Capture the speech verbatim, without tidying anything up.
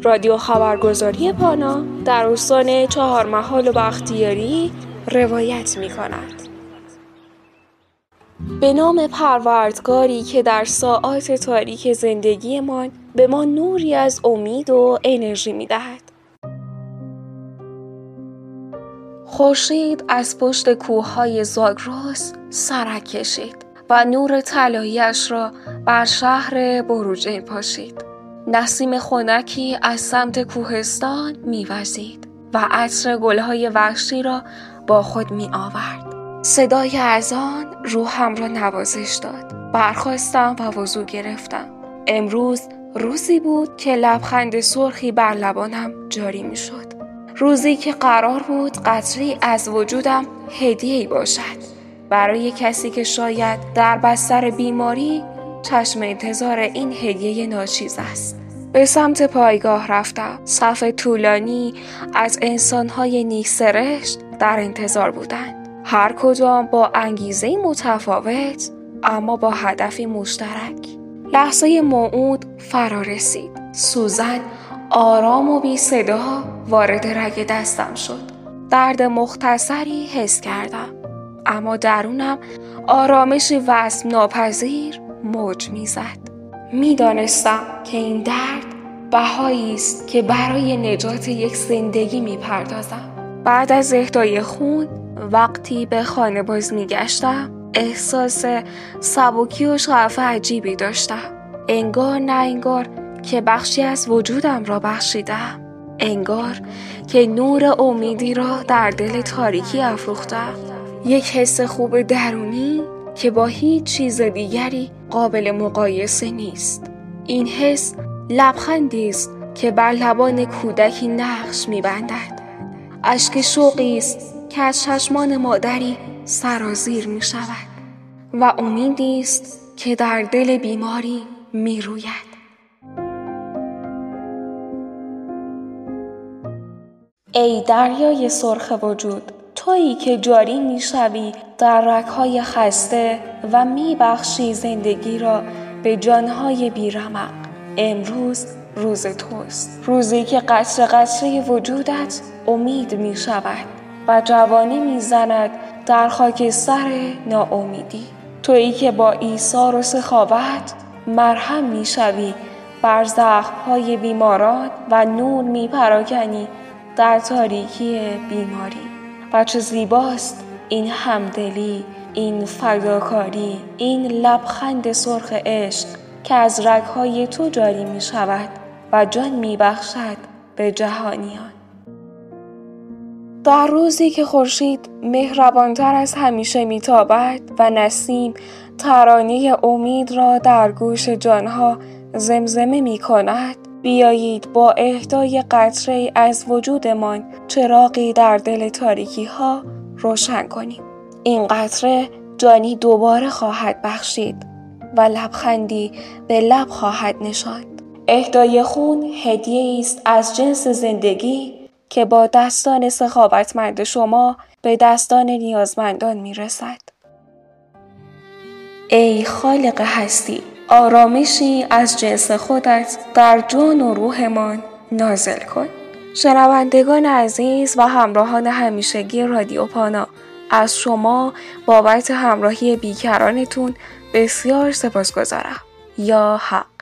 رادیو خبرگزاری پانا در استان چهارمحال و بختیاری روایت می کند. به نام پروردگاری که در ساعات تاریک زندگیمان به ما نوری از امید و انرژی می دهد. خورشید از پشت کوههای زاگرس سرک کشید و نور طلایی‌اش را بر شهر بروجین پاشید. نسیم خنکی از سمت کوهستان می‌وزید و عطر گل‌های وحشی را با خود می‌آورد. صدای اذان روحم را نوازش داد. برخاستم و وضو گرفتم. امروز روزی بود که لبخند سرخی بر لبانم جاری می‌شد. روزی که قرار بود قطره‌ای از وجودم هدیه‌ای باشد برای کسی که شاید در بستر بیماری چشم انتظار این هدیه ناچیز است. به سمت پایگاه رفتم. صف طولانی از انسان‌های نیک‌سرشت در انتظار بودند. هر کدام با انگیزه متفاوت اما با هدفی مشترک. لحظه موعود فرا رسید. سوزن آرام و بی صدا وارد رگ دستم شد. درد مختصری حس کردم، اما درونم آرامشی وصف ناپذیر موج میزد. میدانستم که این درد بهایی است که برای نجات یک زندگی میپردازم. بعد از اهدای خون وقتی به خانه باز میگشتم احساس سبکی و شغف عجیبی داشتم. انگار نه انگار که بخشی از وجودم را بخشیدم. انگار که نور امیدی را در دل تاریکی افروختم. یک حس خوب درونی که با هیچ چیز دیگری قابل مقایسه نیست. این حس لبخندی است که بر لبان کودکی نقش می‌بندد. اشک شوقی است که از چشمان مادری سرازیر می‌شود و امیدی است که در دل بیماری می‌روید. ای دریای سرخ وجود، تویی که جاری می‌شوی در رگ‌های خسته و می‌بخشی زندگی را به جان‌های بی‌رمق. امروز روز توست، روزی که قطره قطره وجودت امید می‌شود و جوانی می‌زند در خاکستر ناامیدی. تویی که با ایثار و سخاوت مرهم می‌شوی بر زخم‌های بیماران و نور می‌پراکنی در تاریکی بیماری. و چه زیباست این همدلی، این فداکاری، این لبخند سرخ عشق که از رگ‌های تو جاری می شود و جان می بخشد به جهانیان. در روزی که خورشید مهربانتر از همیشه می تابد و نسیم ترانه امید را در گوش جانها زمزمه می کند، بیایید با اهدای قطره از وجودمان چراغی در دل تاریکی ها روشن کنیم. این قطره جانی دوباره خواهد بخشید و لبخندی به لب خواهد نشاند. اهدای خون هدیه است از جنس زندگی که با دستان سخاوتمند شما به دستان نیازمندان میرسد. ای خالق هستی، آرامشی از جنس خودت در جان و روحمان نازل کن. شنوندگان عزیز و همراهان همیشگی رادیو پانا، از شما بابت همراهی بیکرانتون بسیار سپاسگزارم. یا حق.